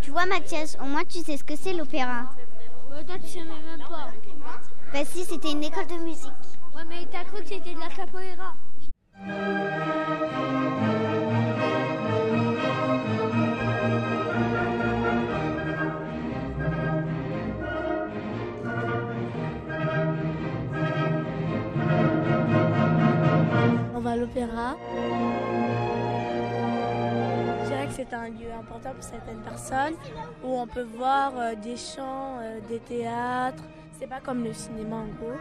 Tu vois Mathias, au moins tu sais ce que c'est l'opéra. Toi tu savais même pas. Bah si, c'était une école de musique. Ouais mais t'as cru que c'était de la capoeira. On va à l'opéra. Je dirais que c'est un lieu important pour certaines personnes où on peut voir des chants, des théâtres. C'est pas comme le cinéma en gros.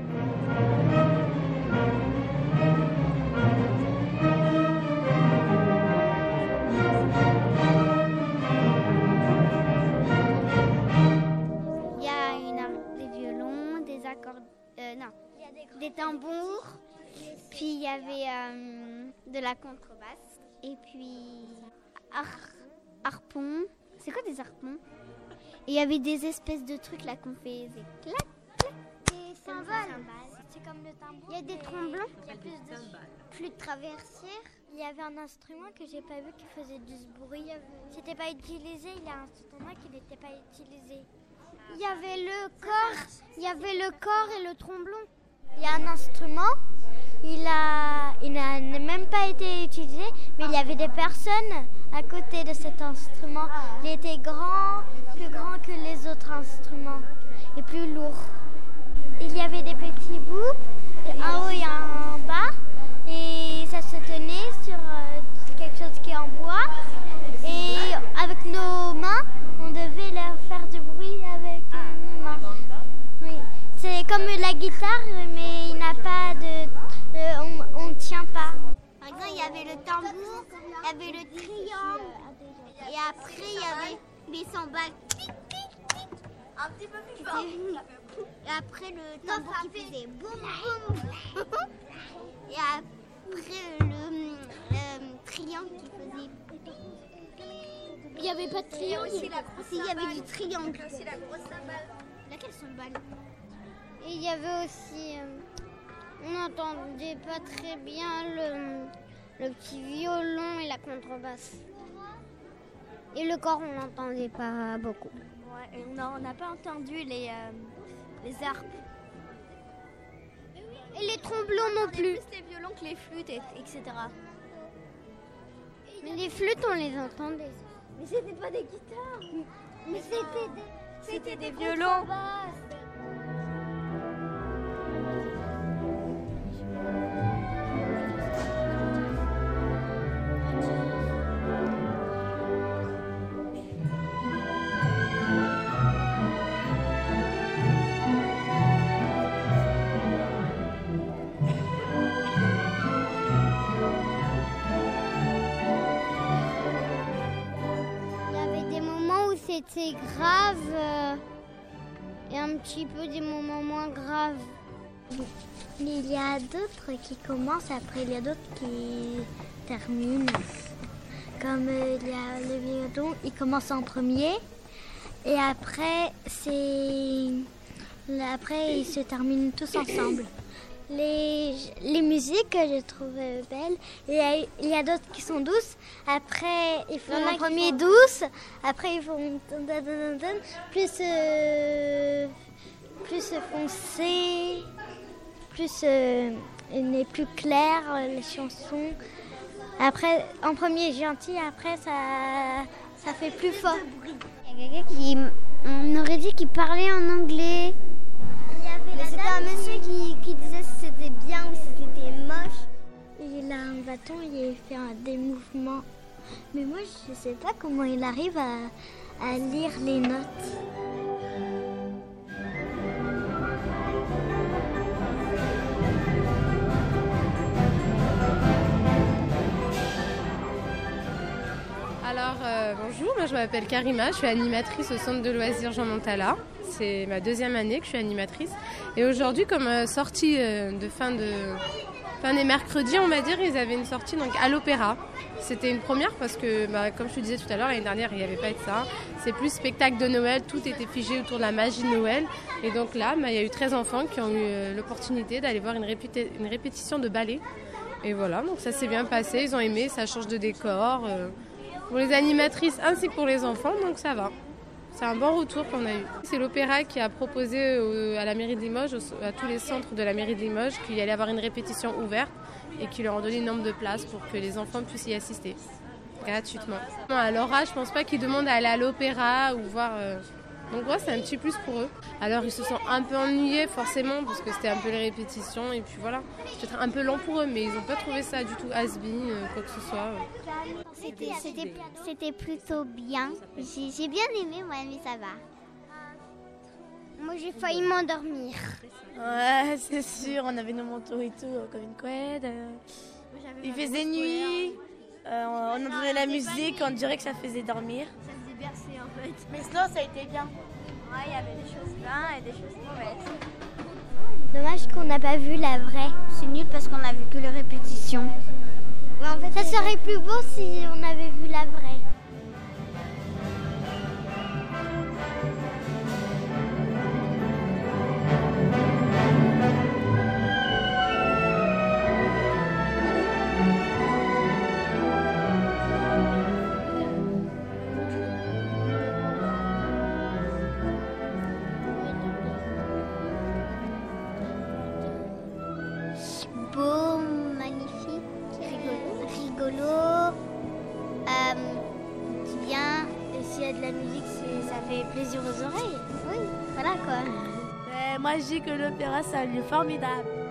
Il y a des violons, des accords, des tambours. Puis il y avait de la contrebasse. Et puis harpon. C'est quoi des harpons? Et il y avait des espèces de trucs là qu'on faisait clac, clac. Des cymbales. C'est comme le tambour. Il y a des tromblons. Il y a plus de flûte traversière. Il y avait un instrument que j'ai pas vu qui faisait du bruit. C'était pas utilisé. Il y a un instrument qui n'était pas utilisé. Il y avait le corps et le tromblon. Il y a un instrument. Il n'a même pas été utilisé, mais il y avait des personnes à côté de cet instrument. Il était grand, plus grand que les autres instruments et plus lourd. Il y avait des petits bouts, en haut et en bas, et ça se tenait sur quelque chose qui est en bois. Et avec nos mains, on devait leur faire du bruit avec nos mains. Oui. C'est comme la guitare, mais il n'a pas de... on ne tient pas. Par exemple, il y avait le tambour, il y avait le triangle, et après il y avait les cymbales. Un petit peu plus fort. Et après le tambour qui faisait boum boum. Et après le triangle qui faisait. Il n'y avait pas de triangle. Si, il y avait du triangle. Il y a aussi la grosse cymbale. Laquelle cymbale? Et il y avait aussi... on n'entendait pas très bien le petit violon et la contrebasse. Et le corps, on n'entendait pas beaucoup. Ouais, et on n'a pas entendu les harpes. Et les tromblons non plus. Plus les violons que les flûtes, etc. Mais les flûtes, on les entendait. Mais c'était pas des guitares. Mais C'était des violons. C'était grave et un petit peu des moments moins graves. Il y a d'autres qui commencent, après il y a d'autres qui terminent. Comme il y a le violon, il commence en premier et après ils se terminent tous ensemble. Les musiques que je trouve belles, il y a d'autres qui sont douces. Après, ils font en premier douce. Après, ils font plus foncé, plus plus clair les chansons. Après, en premier gentil, après ça fait plus fort. Il y a quelqu'un on aurait dit qu'il parlait en anglais. Mais c'était un monsieur qui disait si c'était bien ou si c'était moche. Il a un bâton, il fait des mouvements. Mais moi, je ne sais pas comment il arrive à lire les notes. Alors, bonjour, moi je m'appelle Karima, je suis animatrice au centre de loisirs Jean Montala. C'est ma 2e année que je suis animatrice. Et aujourd'hui, comme sortie de fin des mercredis, on va dire, ils avaient une sortie donc, à l'opéra. C'était une première parce que, comme je te disais tout à l'heure, l'année dernière, il n'y avait pas de ça. C'est plus spectacle de Noël, tout était figé autour de la magie de Noël. Et donc là, il y a eu 13 enfants qui ont eu l'opportunité d'aller voir une répétition de ballet. Et voilà, donc ça s'est bien passé, ils ont aimé, ça change de décor. pour les animatrices ainsi que pour les enfants, donc ça va. C'est un bon retour qu'on a eu. C'est l'opéra qui a proposé à la mairie de Limoges, à tous les centres de la mairie de Limoges, qu'il allait avoir une répétition ouverte et qui leur ont donné un nombre de places pour que les enfants puissent y assister gratuitement. À leur âge, je pense pas qu'ils demandent à aller à l'opéra ou voir... Donc ouais, c'est un petit plus pour eux. Alors ils se sont un peu ennuyés forcément parce que c'était un peu les répétitions et puis voilà. C'est peut-être un peu lent pour eux mais ils n'ont pas trouvé ça du tout has-been, quoi que ce soit. C'était plutôt bien. J'ai bien aimé moi, mais ça va. Moi j'ai failli m'endormir. Ouais, c'est sûr, on avait nos manteaux et tout, comme une couette. Il faisait nuit, on entendait la musique, on dirait que ça faisait dormir. Ça faisait bercer en fait. Mais sinon, ça a été bien. Ouais, il y avait des choses bien et des choses mauvaises. Dommage qu'on n'a pas vu la vraie. C'est nul parce qu'on a vu que les répétitions. Ouais, en fait, ça serait plus beau si on avait vu la vraie. Beau, magnifique, rigolo, bien. Et s'il y a de la musique, ça fait plaisir aux oreilles. Oui, voilà quoi. Moi, je dis que l'opéra, c'est un lieu formidable.